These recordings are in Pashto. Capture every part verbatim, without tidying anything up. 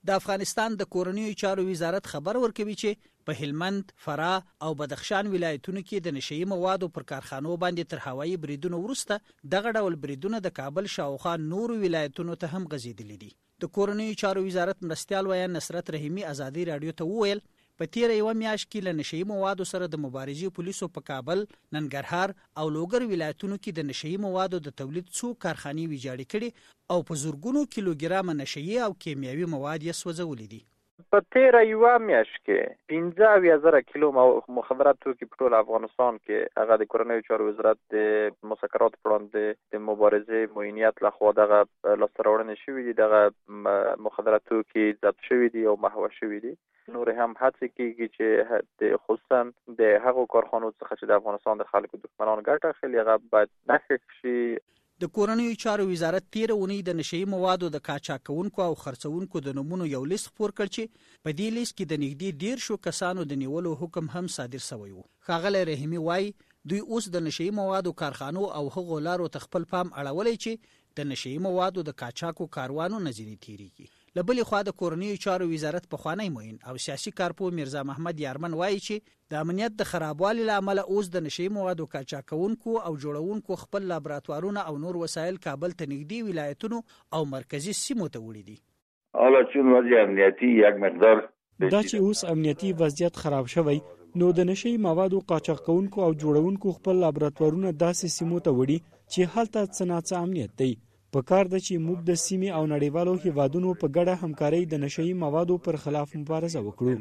د افغانستان د کورنیو چارو وزارت خبر ورکوي چې په هلمند، فراه او بدخشان ولایتونو کې د نشئی موادو پر کارخانو باندې تر هوایي بریدونو وروسته دغه ډول بریدونه د کابل شاوخوا نورو ولایتونو ته هم غځېدلي دي. د کورنیو چارو وزارت مرستیال ویان نصرت رحیمي ازادي راډیو ته وویل په تیره یوه میاشت کې له نشئی موادو سره د مبارزې پولیسو په کابل، ننګرهار او لوګر ولایتونو کې د نشئی موادو د تولید څو کارخانې ویجاړې کړي او په زرګونو کیلوګرامه نشئی او کیمیاوي مواد یې سوځولي دي. په تیره یوه میاشت کې پنځه اویا زره کیلو مخدرات توکي په ټول افغانستان کې هغه د کورنیو چارو وزارت د مسکرات پر وړاندې د مبارزې معینیت لخوا دغه لاسته راوړنې شوي دي. دغه مخدرات توکي ضبط شوي دي او محوه شوي دي. نور هم هڅې کیږي چې د خصوصا د هغو کارخانو څخه چې د افغانستان د خلکو دښمنان ګټه اخلي هغه باید نښه شي. د کورنیو چارو وزارت تیره اونۍ د نشئی موادو د قاچاقونکو او خرڅونکو د نومونو یو لیست خپور کړ چې په دې لیست کې د نږدې دیرشو کسانو د نیولو حکم هم صادر شوی و. ښاغلی رحیمي وایي دوی اوس د نشئی موادو کارخانو او هغو لارو ته خپل پام اړولی چې د نشئی موادو د قاچاقو کاروانو نه ځینې تیریږي. له بلې خوا د کورنیو چارو وزارت پخوانی معین او سیاسي کارپوه میرزا محمد یارمن وایي چې د امنیت د خرابوالي له امله اوس د نشئی موادو قاچاقونکو او جوړونکو خپل لابراتوارونه او نور وسایل کابل ته نږدې ولایتونو او مرکزي سیمو ته وړي دي. حالا چون وضع امنیتی یک مقدار دا چې اوس امنیتي وضعیت خراب شوی نو د نشئی موادو قاچاقونکو او جوړونکو خپل لابراتوارونه داسې سیمو ته وړي چې هلته څه ناڅه امنیت دی. په کار ده چې موږ د سیمې او نړیوالو هیوادونو په ګډه همکارۍ د نشئی موادو پر خلاف مبارزه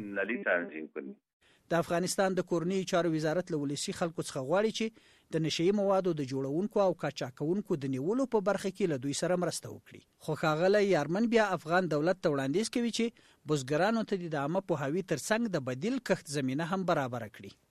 وکړو. د افغانستان د کورنیو چارو وزارت له ولسي خلکو څخه غواړي چې د نشئی موادو د جوړونکو او قاچاقونکو د نیولو په برخه کې له دوی سره مرسته وکړي. خو ښاغلی یارمن بیا افغان دولت ته وړاندیز کوي چې بزګرانو ته د عامه پوهاوي ترڅنګ د بدیل کښت زمینه هم برابره کړي.